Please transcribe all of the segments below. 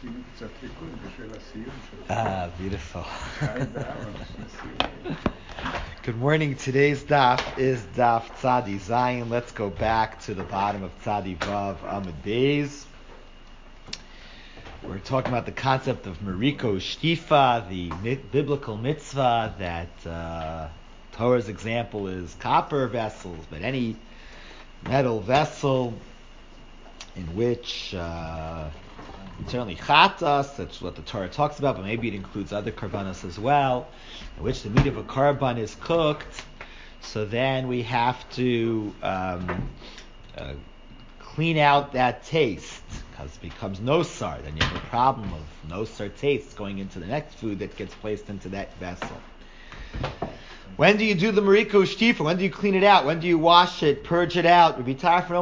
Beautiful. Good morning. Today's daf is daf Tzadi Zayin. Let's go back to the bottom of Tzadi Vav Amud Beis. We're talking about the concept of Mariko Shtifa, the biblical mitzvah that Torah's example is copper vessels, but any metal vessel in which certainly chatas, that's what the Torah talks about, but maybe it includes other karbanos as well, in which the meat of a karban is cooked. So then we have to clean out that taste, because it becomes nosar. Then you have a problem of nosar taste going into the next food that gets placed into that vessel. When do you do the mariko shtifa? When do you clean it out? When do you wash it, purge it out? If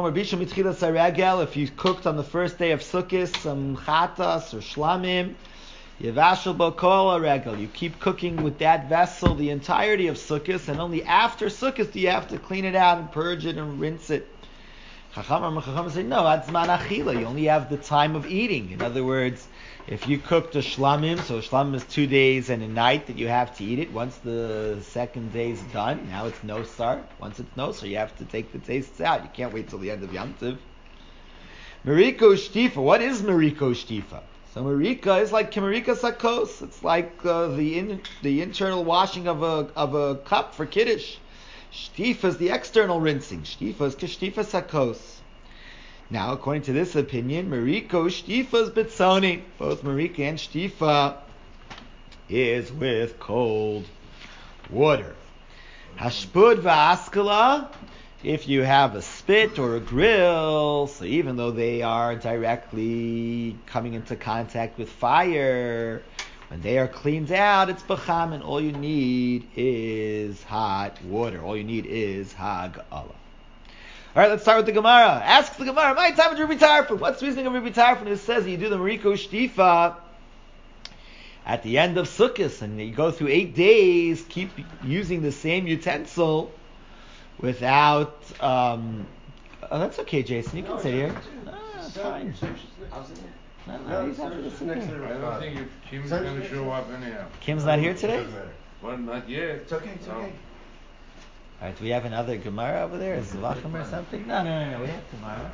you cooked on the first day of Sukkot some chatas or shlamim, yevashel b'kol regel. You keep cooking with that vessel the entirety of Sukkot, and only after Sukkot do you have to clean it out and purge it and rinse it. Chacham say no, that's man achila. You only have the time of eating. In other words, if you cooked a shlamim, so a shlamim is 2 days and a night that you have to eat it. Once the second day is done, now it's nosar. Once it's nosar, you have to take the tastes out. You can't wait till the end of Yom Tov. Mariko shtifa. What is mariko shtifa? So marika is like kemarika sakos. It's like the internal washing of a cup for kiddush. Shtifa is the external rinsing. Shtifa is keshtifa sakos. Now, according to this opinion, Mariko Shtifa is Bitsoni. Both Marika and Shtifa is with cold water. Hashpud va'askala, if you have a spit or a grill, so even though they are directly coming into contact with fire, when they are cleaned out, it's bacham, and all you need is hot water. All you need is hag'ala. All right, let's start with the Gemara. Ask the Gemara, my time of Rabbi Tarfon. What's the reasoning of Rabbi Tarfon? It says that you do the Mariko Shtifa at the end of Sukkot, and you go through 8 days, keep using the same utensil without... that's okay, Jason. You can sit here. It's fine. No, he's happy to sit here. I don't think if Kim's going to show up anyhow. Kim's not here today? Well, not yet. It's okay. All right, do we have another Gemara over there? Is Zvachim or something? No, we have Gemara.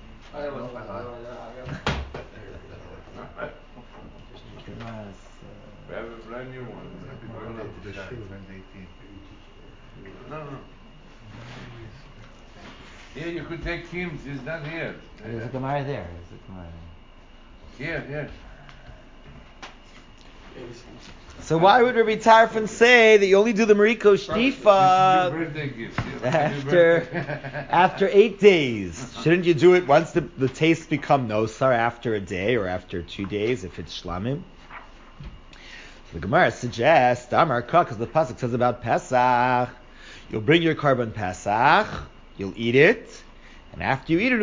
We have a brand new one. No. Here, you could take Kim's. He's not here. There's a Gemara there. Here. So why would Rabbi Tarfon say that you only do the Mariko Shtifa after 8 days? Shouldn't you do it once the taste become nosar, after a day or after 2 days if it's shlamim? So the Gemara suggests, Amar Ka, because the pasuk says about Pesach, you'll bring your korban Pesach, you'll eat it, and after you eat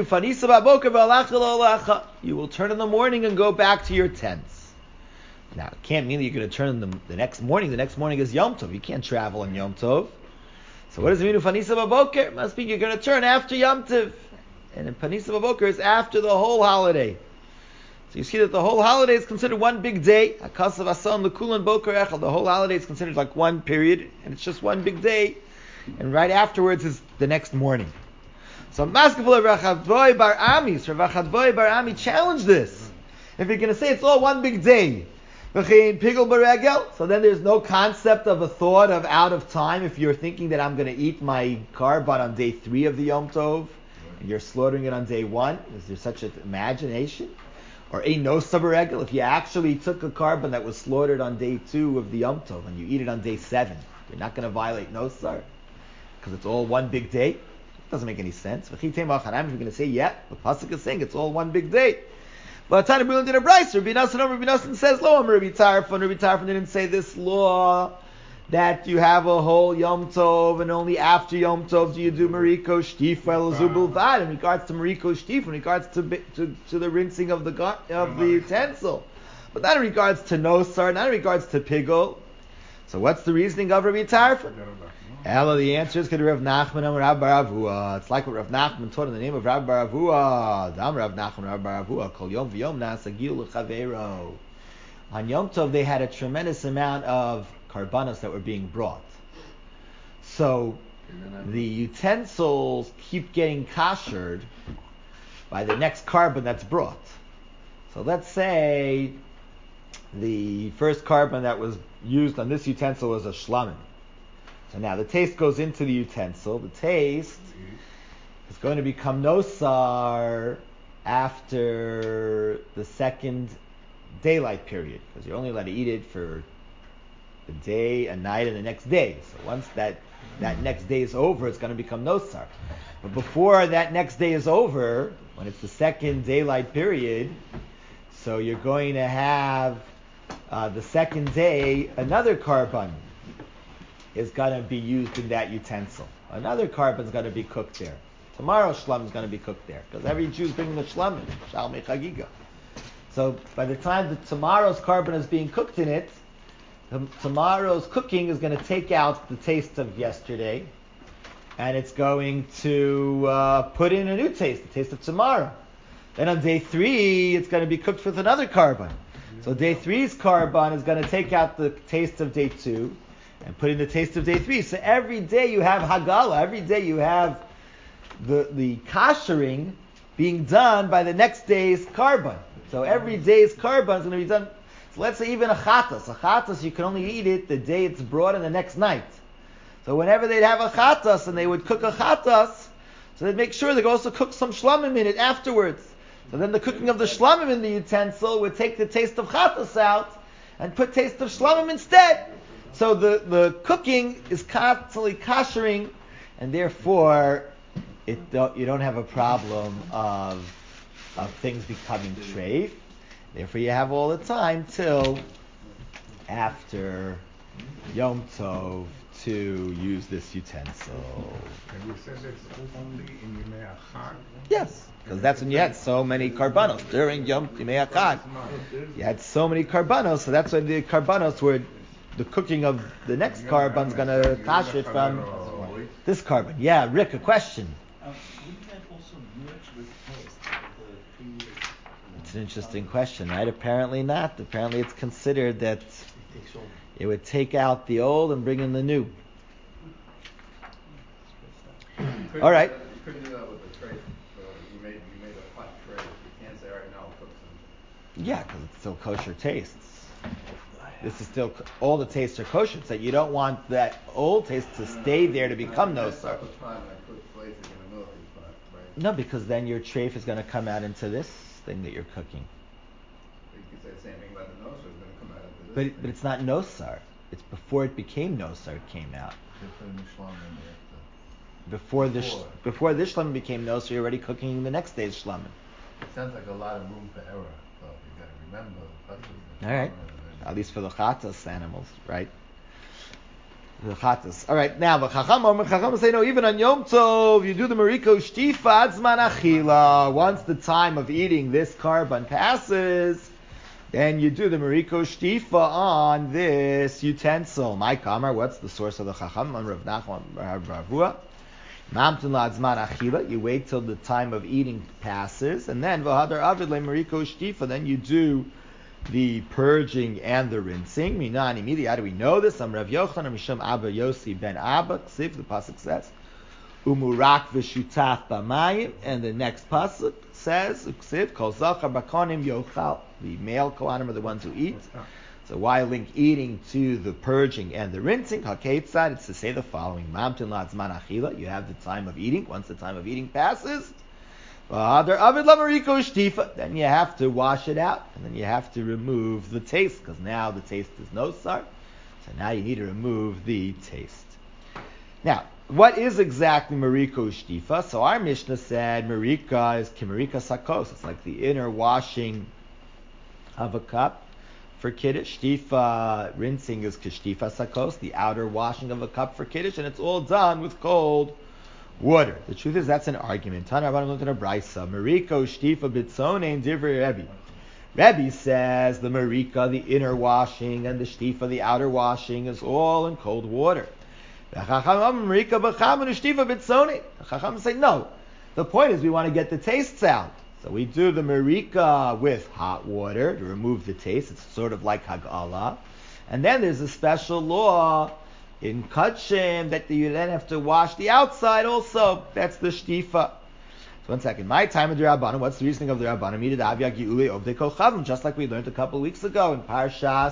it, you will turn in the morning and go back to your tents. Now, it can't mean that you're going to turn them the next morning. The next morning is Yom Tov. You can't travel on Yom Tov. So what does it mean, Ufanisa Baboker? It must mean you're going to turn after Yom Tov. And in Panisa Baboker is after the whole holiday. So you see that the whole holiday is considered one big day. Akasav Asan Lekulan Boker Echel. The whole holiday is considered like one period, and it's just one big day. And right afterwards is the next morning. So Maskeful Rachadvoi Bar Ami. So Rachadvoi Bar Ami challenged this. If you're going to say it's all one big day, so then there's no concept of a thought of out of time. If you're thinking that I'm going to eat my korban on day 3 of the Yom Tov, and you're slaughtering it on day 1, is there such an imagination? Or a no sabaregel, if you actually took a korban that was slaughtered on day 2 of the Yom Tov and you eat it on day 7, you're not going to violate nosar because it's all one big day. It doesn't make any sense. If you're going to say, the pasuk is saying it's all one big day. But Tana Brulan did a brayser. Rabbi Nosson says, "Lo, Rabbi Tarfon." Rabbi Tarfon didn't say this law that you have a whole Yom Tov and only after Yom Tov do you do Mariko Shtifa Elazubulvad in regards to Mariko Shtifa, in regards to the rinsing of the utensil, but not in regards to Nosar, not in regards to Pigul. So what's the reasoning of Rabbi Tarfon? Ella, the answer is because Rav Nachman and Rav Bar Avua. It's like what Rav Nachman taught in the name of Rav Bar Avua. Dam Rav Nachman Rav Bar Avua. Kol yom v'yom nasa gil l'chaveiro. On Yom Tov, they had a tremendous amount of karbanos that were being brought. So the utensils keep getting kashered by the next carbon that's brought. So let's say the first carbon that was used on this utensil was a shlamim. So now the taste goes into the utensil. The taste is going to become nosar after the second daylight period, because you're only allowed to eat it for a day, a night, and the next day. So once that next day is over, it's going to become nosar. But before that next day is over, when it's the second daylight period, so you're going to have the second day, another carbon is going to be used in that utensil. Another carbon is going to be cooked there. Tomorrow's shlam is going to be cooked there, because every Jew is bringing the shlam in, shalmei chagiga. So by the time that tomorrow's carbon is being cooked in it, tomorrow's cooking is going to take out the taste of yesterday, and it's going to put in a new taste, the taste of tomorrow. Then on day 3, it's going to be cooked with another carbon. So day 3's carbon is going to take out the taste of day 2 and put in the taste of day 3. So every day you have hagala, every day you have the kashering being done by the next day's carbon. So every day's carbon is going to be done. So let's say even a chatas. A chatas, you can only eat it the day it's brought and the next night. So whenever they'd have a chatas and they would cook a chatas, so they'd make sure they'd also cook some shlamim in it afterwards. So then the cooking of the shlamim in the utensil would take the taste of chatas out and put taste of shlamim instead. So the cooking is constantly kashering, and therefore you don't have a problem of things becoming treif. Therefore you have all the time till after Yom Tov to use this utensil. And you said it's only in Yemei Achag? Yes, because that's when you had so many karbanos. During Yemei Achag, you had so many karbanos, so that's when the karbanos were, the cooking of the next carbon's going to kash it from this carbon. Yeah, Rick, a question. Wouldn't that also merge with taste? The previous. It's an interesting question, right? Apparently not. Apparently it's considered that it would take out the old and bring in the new. All right. You couldn't do that with the tray. So you made a hot tray. You can't say, all right, now I'll cook some. Yeah, because it's still kosher tastes. This is still, all the tastes are kosher. So you don't want that old taste to stay there to become nosar. No, because then your treif is going to come out into this thing that you're cooking. You could say the same thing about the nosar. It's going to come out into this. But it's not nosar. It's before it became nosar it came out. Before this shlamim became nosar, you're already cooking the next day's shlamim. It sounds like a lot of room for error. So you got to remember. All right. At least for the chatas animals, right? The chatas. All right. Now, the chacham say no. Even on Yom Tov, you do the mariko shtifa adzman achila. Once the time of eating this carbon passes, then you do the mariko shtifa on this utensil. My kamar. What's the source of the chacham? On Rav Nachman Rav Ravua. Mamtun la'adzman achila. You wait till the time of eating passes, and then v'hadar avid le mariko shtifa. Then you do the purging and the rinsing. Minan immediately. How do we know this? Am Rav Yochanan Mishum Abba Yossi ben Abba. Ksiv, the pasuk says, Umurak v'shutaf b'mayim, and the next pasuk says, Ksiv kol zachar bakonim yochal. The male kohanim are the ones who eat. So why link eating to the purging and the rinsing? Hakeitzad, it's to say the following: Mamtin la'adzman achila. You have the time of eating. Once the time of eating passes, then you have to wash it out, and then you have to remove the taste, because now the taste is nosar. So now you need to remove the taste. Now, what is exactly mariko shtifa? So our Mishnah said marika is kimarika sakos. It's like the inner washing of a cup for kiddush. Shtifa, rinsing, is kishtifa sakos, the outer washing of a cup for kiddush, and it's all done with cold water. The truth is that's an argument. Tana Rabbanan learned in a brisa. Mariko shtifa bitzonein divrei Rebbe. Rebbe says the marika, the inner washing, and the shtifa, the outer washing, is all in cold water. The Chacham say no. The point is we want to get the tastes out. So we do the marika with hot water to remove the taste. It's sort of like hagala. And then there's a special law in Kachim that you then have to wash the outside also. That's the shtifa. So 1 second. My time of the Rabbanim, what's the reasoning of the Rabbanim? Just like we learned a couple of weeks ago in Parshas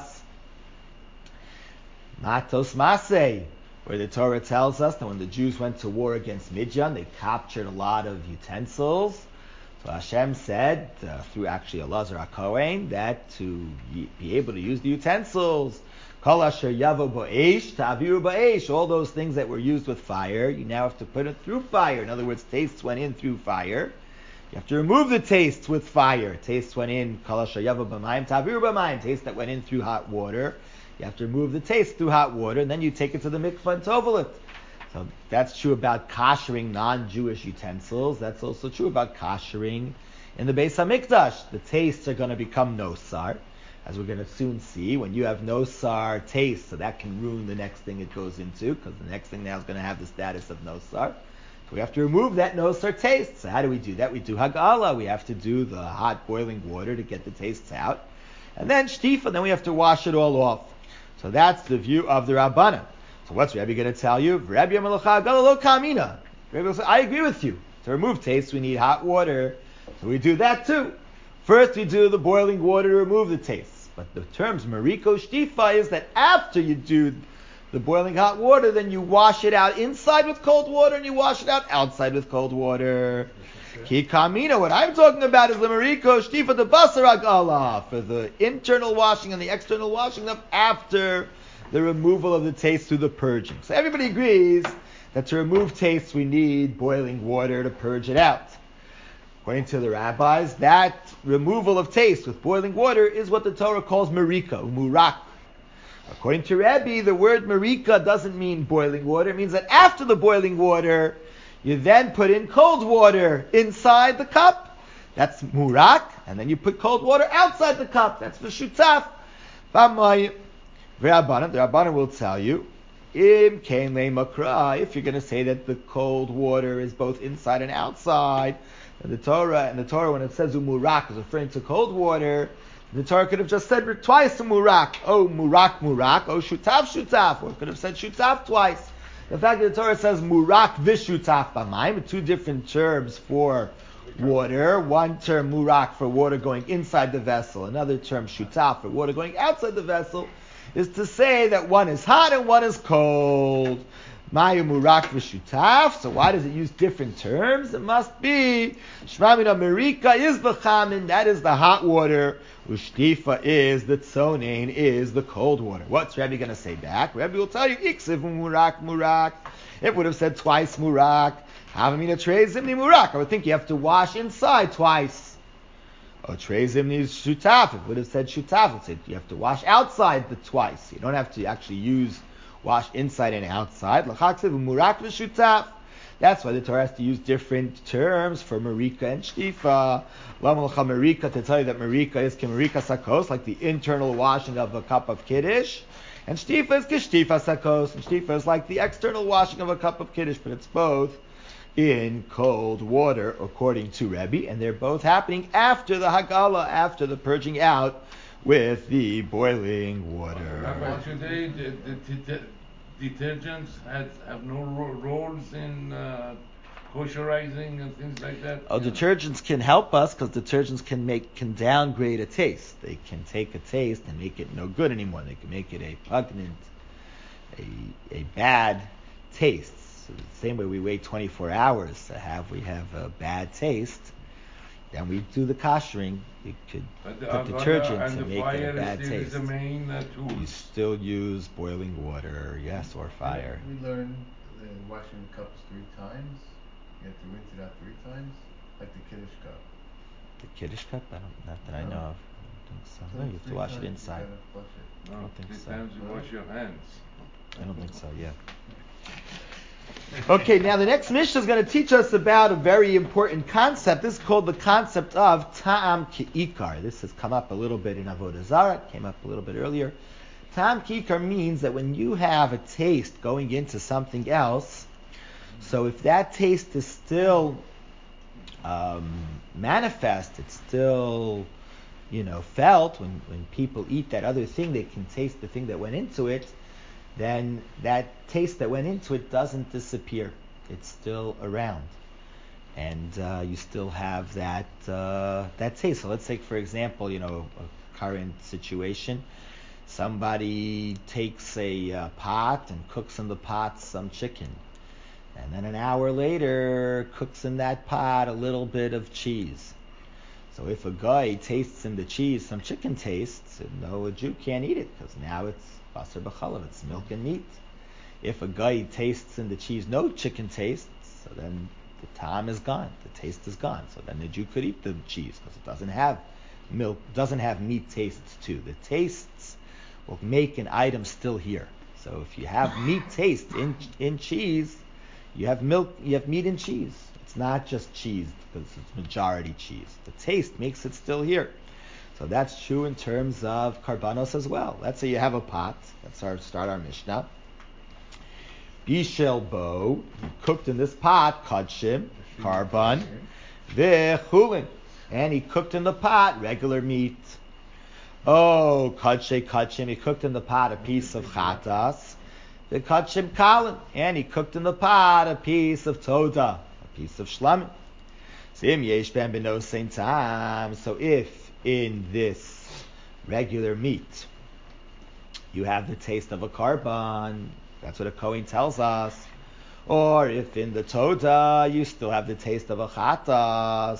Matos Masei, where the Torah tells us that when the Jews went to war against Midian, they captured a lot of utensils. So Hashem said, through actually Elazar HaKohen, that to be able to use the utensils, Kol asher yavo ba'esh, ta'aviru ba'esh, all those things that were used with fire, you now have to put it through fire. In other words, tastes went in through fire. You have to remove the tastes with fire. Tastes went in, Kol asher yavo b'mayim, ta'aviru b'mayim, taste that went in through hot water. You have to remove the taste through hot water, and then you take it to the mikvah and tovel it. So that's true about koshering non-Jewish utensils. That's also true about koshering in the Beis HaMikdash. The tastes are going to become nosar, as we're going to soon see. When you have nosar taste, so that can ruin the next thing it goes into, because the next thing now is going to have the status of nosar. So we have to remove that nosar taste. So how do we do that? We do hagala. We have to do the hot boiling water to get the tastes out. And then shtifa, then we have to wash it all off. So that's the view of the Rabbanan. So what's Rabbi going to tell you? Rabbi Yamalacha Galalo Kamina. Rabbi will say, I agree with you. To remove taste, we need hot water. So we do that too. First, we do the boiling water to remove the taste. But the terms Mariko Shtifa is that after you do the boiling hot water, then you wash it out inside with cold water and you wash it out outside with cold water. Ki Kamina, what I'm talking about is the Mariko Shtifa the Basar Agala, for the internal washing and the external washing up after the removal of the taste through the purging. So everybody agrees that to remove taste we need boiling water to purge it out. According to the rabbis, that removal of taste with boiling water is what the Torah calls marika, murak. According to Rebbe, the word marika doesn't mean boiling water. It means that after the boiling water, you then put in cold water inside the cup. That's murak. And then you put cold water outside the cup. That's the shutaf. The Rabbanan will tell you, if you're going to say that the cold water is both inside and outside, and the Torah when it says umurak is referring to cold water, the Torah could have just said twice umurak, oh murak, oh shutaf, or it could have said shutaf twice. The fact that the Torah says murak v'shutaf b'mayim, two different terms for water. One term murak for water going inside the vessel, another term shutaf for water going outside the vessel, is to say that one is hot and one is cold. Mayu murak v'shutaf. So why does it use different terms? It must be shmamina merika is b'chamin, that is the hot water. Ushtifa is the tzonein, is the cold water. What's Rebbe going to say back? Rebbe will tell you iksiv murak. It would have said twice murak. Havamina trei zimni murak. I would think you have to wash inside twice. Oh, trei zimni is shutaf. It would have said shutaf. It said you have to wash outside the twice. You don't have to actually wash inside and outside. L'chaksiv murak v'shutaf. That's why the Torah has to use different terms for marika and shtifa. Lamalcha marika, to tell you that marika is kemarika sakos, like the internal washing of a cup of kiddush, and shtifa is keshtifa sakos, and shtifa is like the external washing of a cup of kiddush, but it's both in cold water, according to Rebbe, and they're both happening after the hagala, after the purging out with the boiling water. Rabbi, today the detergents have no roles in kosherizing and things like that? Oh, detergents can help us because detergents can downgrade a taste. They can take a taste and make it no good anymore. They can make it a pungent, a bad taste. So the same way we wait 24 hours to we have a bad taste, then we do the koshering. You could put detergent to make it a bad taste. The main tool. You still use boiling water, yes, or fire. We learned washing cups 3 times. You have to rinse it out 3 times, like the Kiddush cup. The Kiddush cup? Not that I know of. I don't think so. No, you have to wash it inside. No, I don't think so. 3 times you wash your hands. I don't think so, yeah. Okay, now the next Mishnah is going to teach us about a very important concept. This is called the concept of Ta'am Ki'ikar. This has come up a little bit in Avodah Zarah. It came up a little bit earlier. Ta'am Ki'ikar means that when you have a taste going into something else, so if that taste is still manifest, it's still felt, when people eat that other thing, they can taste the thing that went into it, then that taste that went into it doesn't disappear. It's still around. And you still have that taste. So let's take, for example, a current situation. Somebody takes a pot and cooks in the pot some chicken. And then an hour later, cooks in that pot a little bit of cheese. So if a guy tastes in the cheese some chicken tastes, a Jew can't eat it, because now it's basar b'chalav, it's milk and meat. If a guy tastes in the cheese no chicken tastes, so then the ta'am is gone, the taste is gone. So then the Jew could eat the cheese, because it doesn't have milk, doesn't have meat tastes too. The tastes will make an item still here. So if you have meat taste in cheese, you have milk, you have meat and cheese. It's not just cheese, because it's majority cheese. The taste makes it still here. So that's true in terms of karbanos as well. Let's say you have a pot. Let's start our Mishnah. Bishel bo, you cooked in this pot, kachim, karban, vechulin. And he cooked in the pot regular meat. Oh, kachim, he cooked in the pot a piece of chatas. The kachim kalin, and he cooked in the pot a piece of toda, a piece of shlamim. Sim yesh ben beno same time. So if in this regular meat you have the taste of a karban, that's what a Kohen tells us. Or if in the toda you still have the taste of a chatas,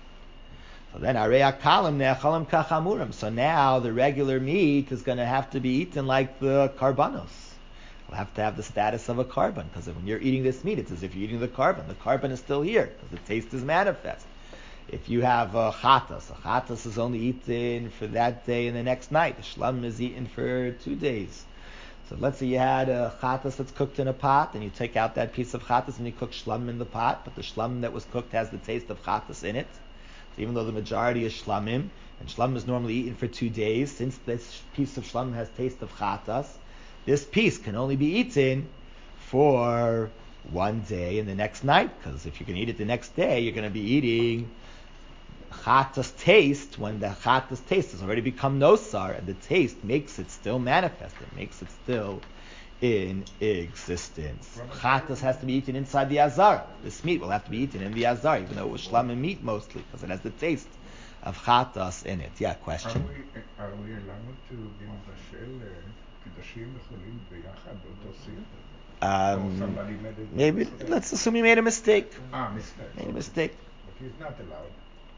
so then arei akalim ne'achalim kachamurim. So now the regular meat is going to have to be eaten like the karbanos. It'll have to have the status of a karban, because when you're eating this meat, it's as if you're eating the karban. The karban is still here, because the taste is manifest. If you have a chatas is only eaten for that day and the next night. The shlam is eaten for 2 days. So let's say you had a chatas that's cooked in a pot, and you take out that piece of chatas and you cook shlam in the pot, but the shlam that was cooked has the taste of chatas in it. So even though the majority is shlamim, and shlam is normally eaten for 2 days, since this piece of shlam has taste of chatas, this piece can only be eaten for 1 day and the next night, because if you can eat it the next day, you're going to be eating chatas taste when the chatas taste has already become nosar, and the taste makes it still manifest. It makes it still in existence. Chatas has to be eaten inside the azar. This meat will have to be eaten in the azar, even though it was shlam and meat mostly, because it has the taste of chatas in it. Yeah, question? Are we allowed to לבשל קידשים וחולים ביחד באותו סיר? Or somebody made it? Maybe, let's assume he made a mistake. Mistake. Made a mistake. But he's not allowed.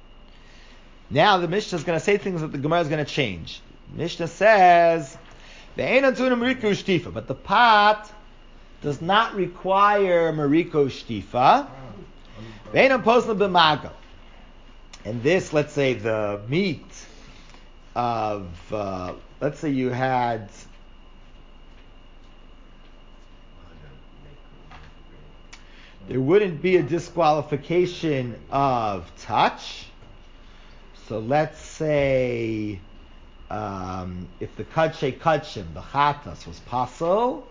Now the Mishnah is going to say things that the Gemara is going to change. Mishnah says, but the pot does not require mariko shtifa. And this, let's say the meat of, let's say you had there wouldn't be a disqualification of touch. So let's say if the kachim, the chatas, was pasol,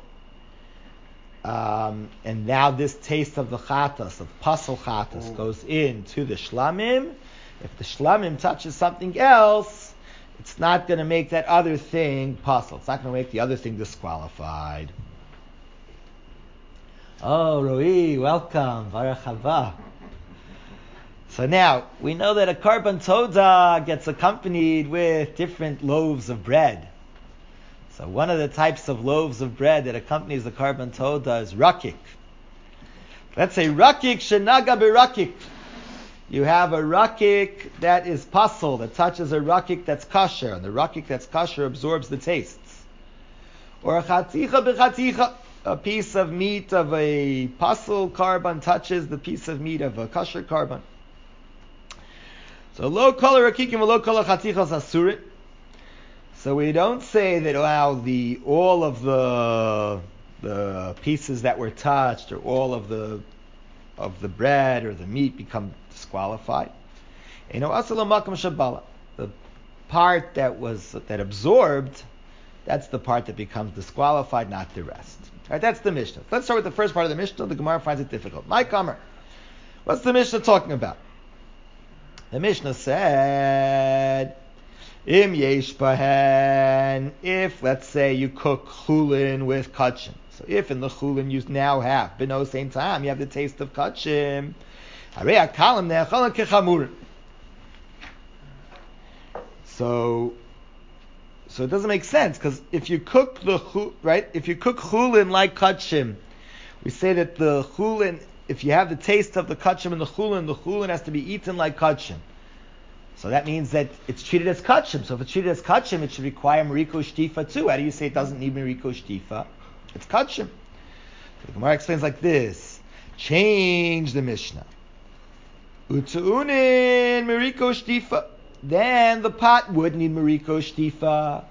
and now this taste of the chatas, of pasol chatas, goes into the shlamim. If the shlamim touches something else, it's not going to make that other thing pasol. It's not going to make the other thing disqualified. Oh, Roi, welcome. Baruch haba. So now, we know that a karban toda gets accompanied with different loaves of bread. So one of the types of loaves of bread that accompanies the karban toda is rakik. Let's say rakik shenaga berakik. You have a rakik that is pasol, that touches a rakik that's kosher, and the rakik that's kosher absorbs the tastes. Or a chaticha bechaticha. A piece of meat of a pasol karban touches the piece of meat of a kosher karban. So lo kol rakikim lo kol chatichas asurit. So we don't say that all of the the pieces that were touched or all of the bread or the meat become disqualified. The part that absorbed, that's the part that becomes disqualified, not the rest. All right, that's the Mishnah. Let's start with the first part of the Mishnah. The Gemara finds it difficult. My Kamar. What's the Mishnah talking about? The Mishnah said, Im yesh bahen, if, let's say, you cook chulin with kachim. So if in the chulin you now have, b'no same time, you have the taste of kachim, harei hakalim ne'achalan kechamurin. So it doesn't make sense, because if you cook if you cook chulin like kachim, we say that the chulin, if you have the taste of the kachim in the chulin has to be eaten like kachim. So that means that it's treated as kachim. So if it's treated as kachim, it should require mariko shtifa too. How do you say it doesn't need mariko shtifa? It's kachim. The Gemara explains like this. Change the Mishnah. Utu'unin mariko shtifa. Then the pot would need mariko shtifa.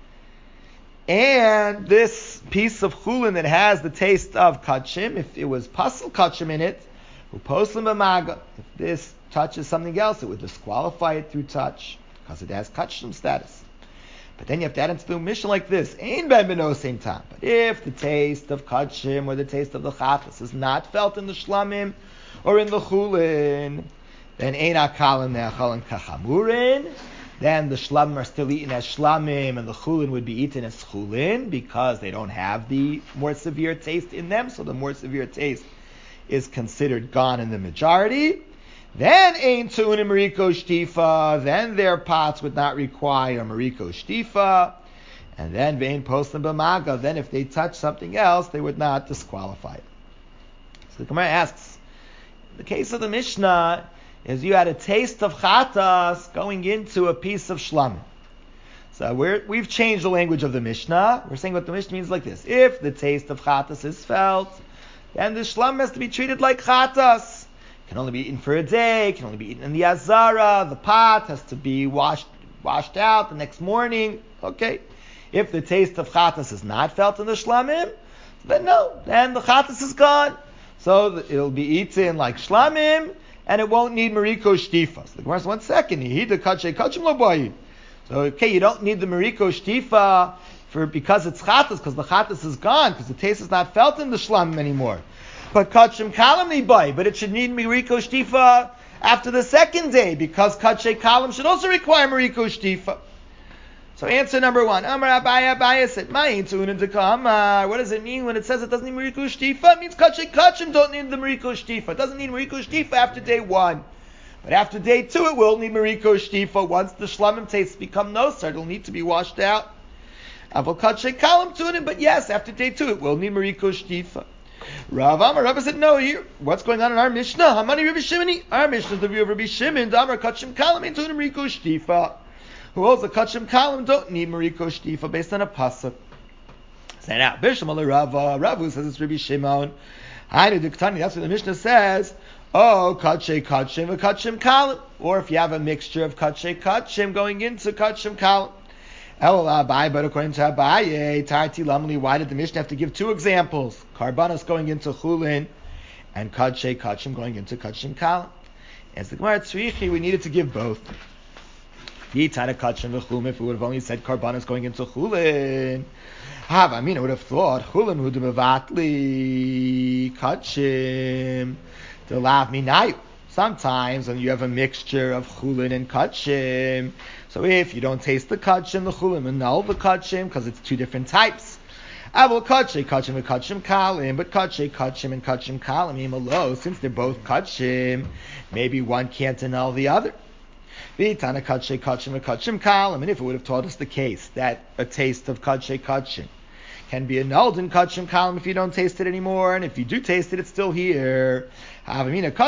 And this piece of chulin that has the taste of kachim, if it was pasal kachim in it, uposlim b'maga. If this touches something else, it would disqualify it through touch because it has kachim status. But then you have to add into the Mishnah like this: Ein ben b'no same time. But if the taste of kachim or the taste of the chatas is not felt in the shlamim or in the chulin, then ein akalim ne'achalim kachamurin. Then the shlamim are still eaten as shlamim, and the chulin would be eaten as chulin because they don't have the more severe taste in them. So the more severe taste is considered gone in the majority. Then ein tu'unim mariko shtifa. Then their pots would not require mariko shtifa. And then vein poslim b'maga. Then if they touch something else, they would not disqualify it. So the Gemara asks, in the case of the Mishnah, is you had a taste of chatas going into a piece of shlamim. So we've changed the language of the Mishnah. We're saying what the Mishnah means like this: if the taste of chatas is felt, then the shlamim has to be treated like chatas. It can only be eaten for a day. It can only be eaten in the azara. The pot has to be washed out the next morning. Okay. If the taste of chatas is not felt in the shlamim, then no. Then the chatas is gone. So it'll be eaten like shlamim, and it won't need mariko shtifa. So the Gemara says, 1 second, so okay, you don't need the mariko shtifa because it's chatas, because the chatas is gone, because the taste is not felt in the shlamim anymore. But kachim kalam nibai, but it should need mariko shtifa after the second day, because kachay kalam should also require mariko shtifa. So answer number 1, Amar Abaya said, what does it mean when it says it doesn't need mariko shtifa? It means kachim don't need the mariko shtifa. It doesn't need mariko shtifa after day 1. But after day 2 it will need mariko shtifa. Once the shlamim tastes become nosar, it'll need to be washed out. Aval kachay kalam tunim, but yes, after day 2 it will need mariko shtifa. Rav said, no, here, what's going on in our Mishnah? Hamani Rabbi Shimoni. Our Mishnah is the view of Rabbi Shimon. Amar kachim kalam ain't tunim mariko shtifa. Who holds the kachim kalam don't need mariko shtifa based on a pasuk. Say now, Bishlam al Rav says it's Rabbi Shimon. Hainu diktani. That's what the Mishnah says. Oh, kachim kalam. Or if you have a mixture of kachim going into kachim kalam. But according to Abaye, Tarti Lamli, why did the Mishnah have to give 2 examples? Karbanos going into chulin and kachim going into kachim kalam. As the Gemara Tzrichi, we needed to give both. If it would have only said karbanos going into chulin, I would have thought chulin would have vatli kachim to lav minayu. Sometimes when you have a mixture of chulin and kachim, so if you don't taste the kachim, the chulin annul the kachim because it's 2 different types. Avol kachim and kachim kalim, but kachim and kachim kalim imalo, since they're both kachim, maybe one can't annul the other. V'itana kachim and kachim kalim, and if it would have taught us the case that a taste of kachim can be annulled in kachim kalim if you don't taste it anymore, and if you do taste it, it's still here. I think maybe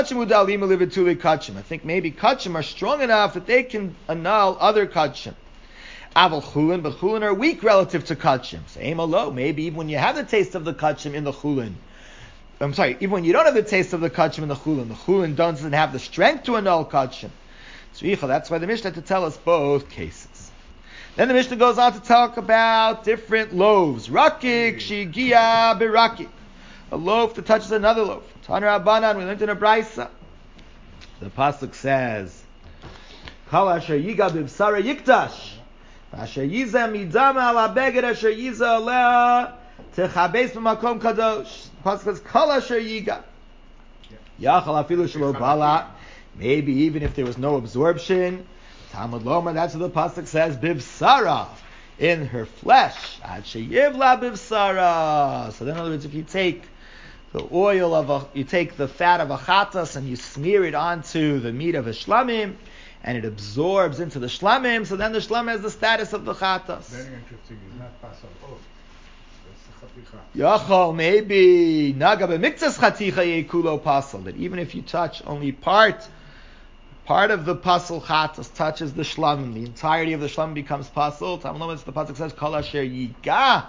kachim are strong enough that they can annul other kachim. Aval chulin, but chulin are weak relative to kachim. So low. Maybe even when you have the taste of the kachim in the chulin, even when you don't have the taste of the kachim in the chulin doesn't have the strength to annul kachim. So that's why the Mishnah had to tell us both cases. Then the Mishnah goes on to talk about different loaves. Rakik, shigia, birakik. A loaf that touches another loaf. Taner Abanan, we learned in a brisa. The pasuk says, Kol asher yiga b'bsara yiktash. Asher yiza midama ala beged asher yiza alea techabes b'makom kadosh. The pasuk says, Kol asher yiga. Yachal afilu shelo bala. Maybe even if there was no absorption. Talmud Loma, that's what the pasuk says, bivsara, in her flesh. Ad sheyivla bivsara. So then, in other words, if you take the oil you take the fat of a chatas and you smear it onto the meat of a shlamim, and it absorbs into the shlamim, so then the shlamim has the status of the chatas. Very interesting. It's not pasal off. It's the chaticha. Yachol, maybe naga b'miktzas chaticha yekulo pasal, that even if you touch only part of the pasal chatas touches the shlamim, the entirety of the shlamim becomes pasal. The pasuk says, Kol asher yiga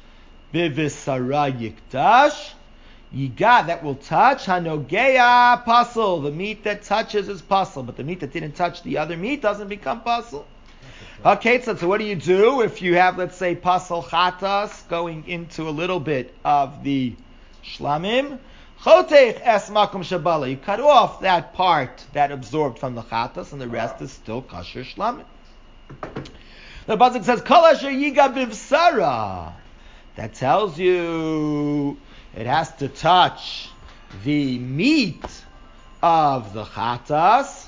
b'visara yikdash. Yiga, that will touch, hanogeya pasal. The meat that touches is pasal, but the meat that didn't touch the other meat doesn't become pasal. Okay, so what do you do if you have, let's say, pasal chatas going into a little bit of the shlamim? Chotech es makom shabala. You cut off that part that absorbed from the chatas, and the rest is still kasher shlamim. The pasuk says, Kol asher yiga bivsara. That tells you it has to touch the meat of the chatas.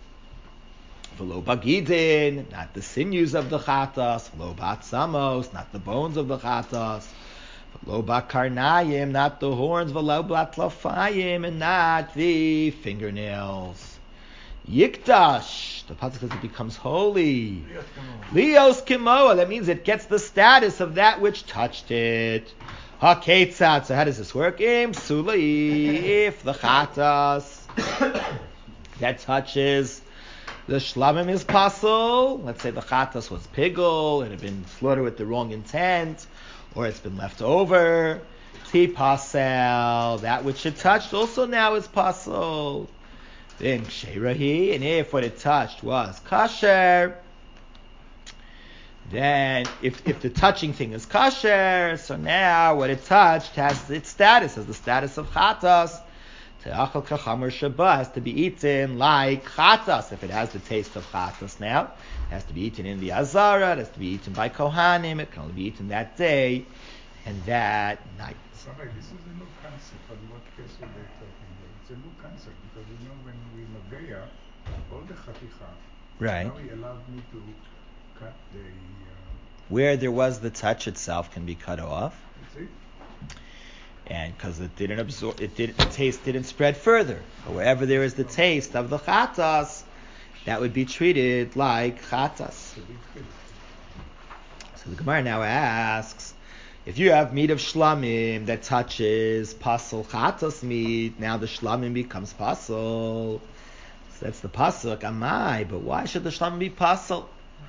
V'lo bagidin, not the sinews of the chatas. V'lo batzamos, not the bones of the chatas. V'lo bakarnayim, not the horns. V'lo batlafayim, and not the fingernails. Yikdash, the pasuk says it becomes holy. Lios kimoa, that means it gets the status of that which touched it. HaKetzat, so how does this work? Im Suli, if the chatas that touches the shlamim is pasal, let's say the chatas was pigul, it had been slaughtered with the wrong intent, or it's been left over, ti pasal, that which it touched also now is pasal. Then ksheirahi, and if what it touched was kasher, then if the touching thing is kasher, so now what it touched has its status, as the status of chatas. Te'achal kachamar shabbat, has to be eaten like chatas. If it has the taste of chatas now, it has to be eaten in the azara, it has to be eaten by kohanim, it can only be eaten that day and that night. Sorry, this is a new concept. On what case are they talking about? It's a new concept because when we Nogeya, all the chaticha, Right. now he allowed me to cut the... Where there was the touch itself can be cut off. See? And because it didn't absorb, the taste didn't spread further. But wherever there is the taste of the chatas, that would be treated like chatas. So the Gemara now asks, if you have meat of shlamim that touches pasal chatas meat, now the shlamim becomes pasal. So that's the pasuk, amai, but why should the shlamim be pasal?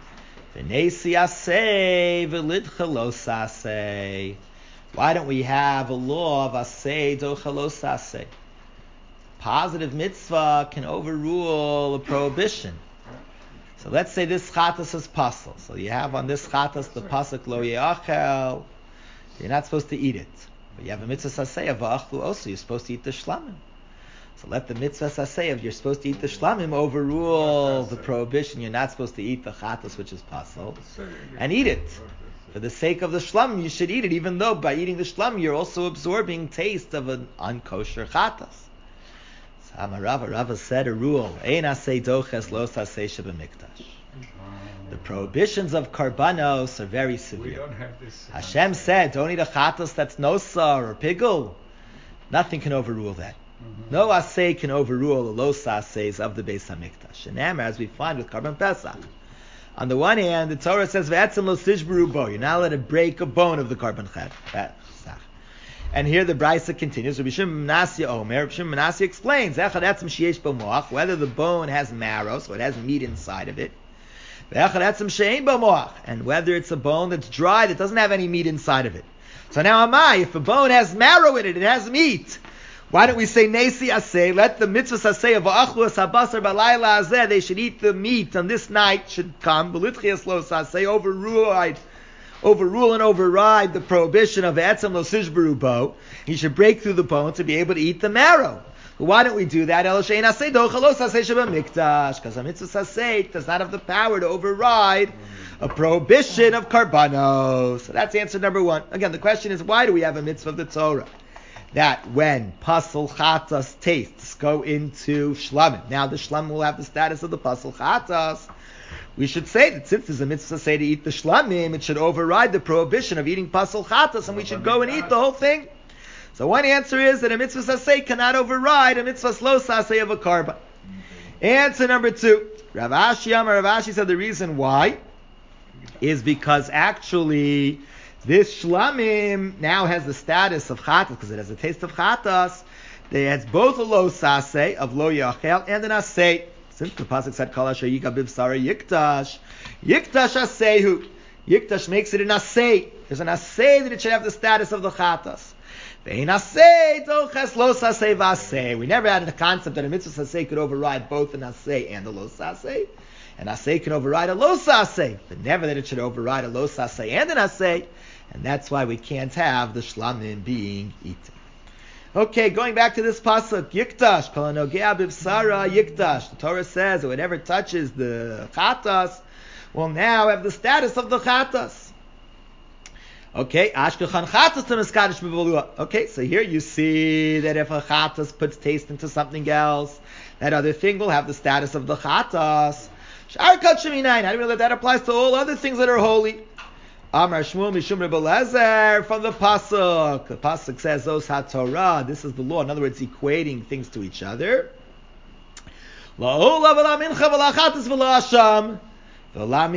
Why don't we have a law of asay dochalos asay? Positive mitzvah can overrule a prohibition. So let's say this chatas is pasal. So you have on this chatas the pasuk lo yeachel. You're not supposed to eat it. But you have a mitzvah asay of va'achlu also. You're supposed to eat the shlamim. So let the mitzvah asay of you're supposed to eat the shlamim overrule the prohibition. You're not supposed to eat the chatas, which is pasal, and eat it. For the sake of the shlamim, you should eat it, even though by eating the shlamim, you're also absorbing taste of an unkosher chatas. So Rava said a rule: Ein asay doches lo asay shebamikdash. The prohibitions of karbanos are very severe. We don't have this. Hashem said, don't eat a chatas that's nosar or pigul. Nothing can overrule that. Mm-hmm. No asay can overrule the los asays of the Beis Hamikdash. And as we find with Karban Pesach, on the one hand, the Torah says, "Ve'etzem lo sishburu bo." You're not allowed to break a bone of the Karban Pesach. And here the Brisa continues. Rabbi Shimon Menasya Omer. Rabbi Shimon Menasya explains whether the bone has marrow, so it has meat inside of it, and whether it's a bone that's dry that doesn't have any meat inside of it. So now, if a bone has marrow in it, it has meat. Why don't we say Nesi Aseh? Let the mitzvah Aseh of Achlu Sabasar Balayla Azeh, they should eat the meat on this night, should come. Belitchias Lo Saseh, overrule and override the prohibition of Etzem Lo Sishberu Bo. He should break through the bone to be able to eat the marrow. Why don't we do that? Because a mitzvah Aseh does not have the power to override a prohibition of karbanos. So that's answer number one. Again, the question is, why do we have a mitzvah of the Torah? That when pasal chatas tastes go into shlamim, now the shlamim will have the status of the pasal chatas. We should say that since there's a mitzvah say to eat the shlamim, it should override the prohibition of eating pasal chatas, and we should go and eat the whole thing. So one answer is that a mitzvah say cannot override a mitzvah lo saseh of a karban. Answer number two, Rav Ashi said the reason why is because actually this shlamim now has the status of chatas because it has a taste of chatas. It has both a lo saseh of lo yachel and an aseh. Since the pasuk said kol asher yika bivsara yiktash asehu, yiktash makes it an aseh. There's an aseh that it should have the status of the chatas. Ve'in aseh toches lo saseh v'aseh. We never had a concept that a mitzvah saseh could override both an aseh and a lo saseh. An aseh can override a lo saseh, but never that it should override a lo saseh and an aseh. And that's why we can't have the shlamim being eaten. Okay, going back to this pasuk, yiktash, kol hanogea bivsara yiktash. The Torah says that whatever touches the chatas will now have the status of the chatas. Okay, ashkechan chatas to miskadish b'volua. Okay, so here you see that if a chatas puts taste into something else, that other thing will have the status of the chatas. Shar kat sheminayin. How do we know that applies to all other things that are holy? Amar Shmuel Mishum Rebbe Lezer from the pasuk. The pasuk says, "Zos haTorah." This is the law. In other words, equating things to each other. La'ola v'la mincha v'la chatas v'la asham v'la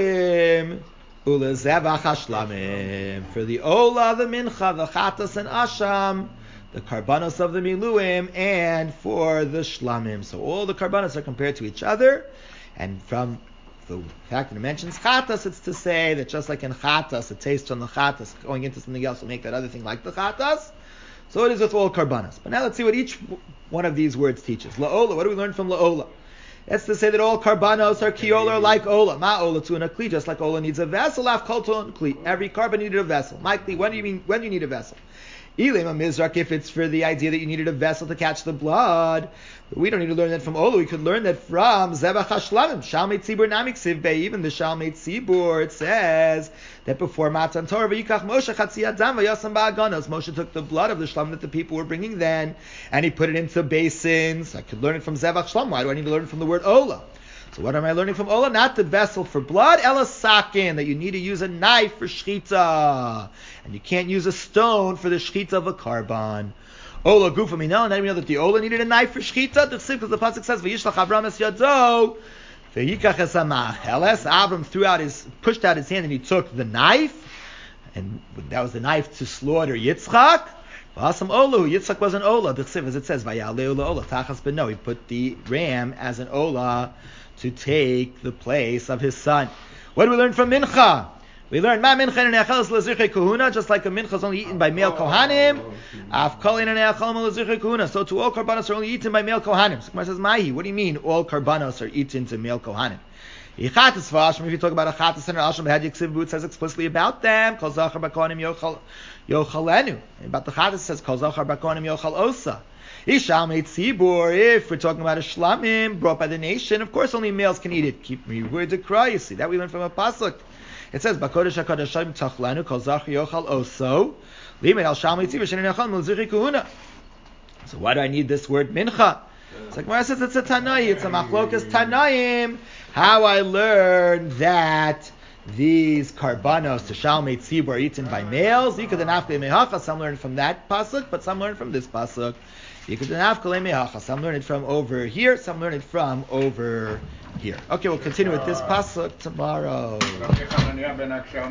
miluim u'lezevach hashlamim. For the ola, the mincha, the chatas and asham, the karbanos of the miluim, and for the shlamim. So all the karbanos are compared to each other, and from the fact that it mentions chatas, it's to say that just like in chatas, the taste from the chatas going into something else will make that other thing like the chatas. So it is with all karbanas. But now let's see what each one of these words teaches. La'ola, what do we learn from la'ola? That's to say that all karbanos are kiola are like ola. Ma'ola to an akli, just like ola needs a vessel. Af kol to an akli. Every karban needed a vessel. Ma'akli, when do you need a vessel? Ilim a mizrak, if it's for the idea that you needed a vessel to catch the blood. But we don't need to learn that from Ola. We could learn that from Zevach HaShlamim. Shalmei Tzibur Namik Sivbei. Even the Shalmei Tzibur, it says that before Matan Torah, V'yikach Moshe Chatzi Adam V'yasam Ba'aganos. Moshe took the blood of the Shlam that the people were bringing then, and he put it into basins. I could learn it from Zevach Shlam. Why do I need to learn it from the word Ola? So what am I learning from Ola? Not the vessel for blood, Ela Sakin, that you need to use a knife for Shchita. And you can't use a stone for the Shchita of a karban. Ola Gufa Minel, and then we know that the Ola needed a knife for Shchita, because the pasuk says, V'yishlach Avram es yado, v'yikach es ha'ma'acheles. Avram pushed out his hand and he took the knife, and that was the knife to slaughter Yitzchak. V'asam Ola, Yitzchak was an Ola, as it says, V'yale Ola tachas beno. He put the ram as an Ola to take the place of his son. What do we learn from Mincha? We learn ma mincha in ne'achal l'zirchei kahuna, just like a mincha is only eaten by male kohanim. Af kol in ne'achal l'zirchei kahuna. So to all karbanos are only eaten by male kohanim. So Gemara says, Mahi, what do you mean all karbanos are eaten to male kohanim? If you talk about a chatas and an asham, the Hadzik Sivu says explicitly about them. Kol zachar b'kohanim yochalenu. About the chatas says kol zachar b'kohanim yochal osa. Ishalmei tzibur, if we're talking about a shlamim brought by the nation, of course only males can eat it. Keep me word to cry. You see that we learn from a pasuk. It says, "Bakodesh hakadashim tachlanu kol zachar yochal oso limed al shalmei tzibur shenin yachal milzirchei kahuna." So why do I need this word mincha? It's like Gemara says it's a tanai. It's a machlokas tanaim. How I learned that these karbanos to shalmei tzibur are eaten by males. Some learn from that pasuk, but some learn from this pasuk. Some learn it from over here, some learn it from over here. Okay, we'll continue with this pasuk tomorrow.